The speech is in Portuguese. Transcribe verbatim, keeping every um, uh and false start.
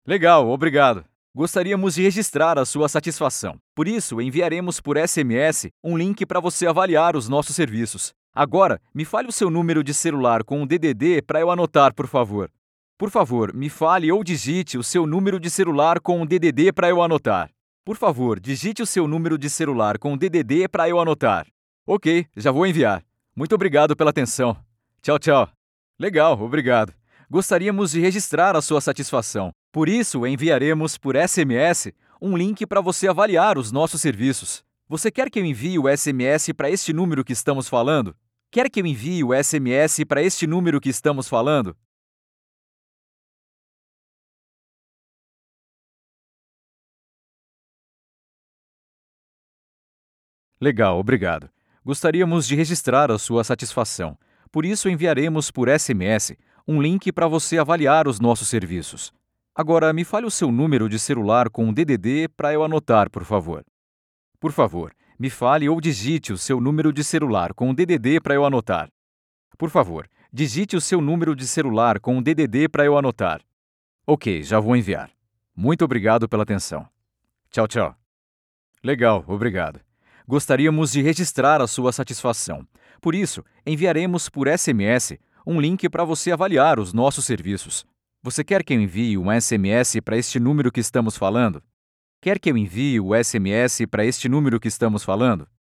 Legal, obrigado. Gostaríamos de registrar a sua satisfação. Por isso, enviaremos por S M S um link para você avaliar os nossos serviços. Agora, me fale o seu número de celular com o D D D para eu anotar, por favor. Por favor, me fale ou digite o seu número de celular com o D D D para eu anotar. Por favor, digite o seu número de celular com o D D D para eu anotar. Ok, já vou enviar. Muito obrigado pela atenção. Tchau, tchau. Legal, obrigado. Gostaríamos de registrar a sua satisfação. Por isso, enviaremos por S M S um link para você avaliar os nossos serviços. Você quer que eu envie o S M S para este número que estamos falando? Quer que eu envie o S M S para este número que estamos falando? Legal, obrigado. Gostaríamos de registrar a sua satisfação. Por isso, enviaremos por S M S um link para você avaliar os nossos serviços. Agora, me fale o seu número de celular com o D D D para eu anotar, por favor. Por favor, me fale ou digite o seu número de celular com o D D D para eu anotar. Por favor, digite o seu número de celular com o D D D para eu anotar. Ok, já vou enviar. Muito obrigado pela atenção. Tchau, tchau. Legal, obrigado. Gostaríamos de registrar a sua satisfação. Por isso, enviaremos por S M S um link para você avaliar os nossos serviços. Você quer que eu envie um S M S para este número que estamos falando? Quer que eu envie o S M S para este número que estamos falando?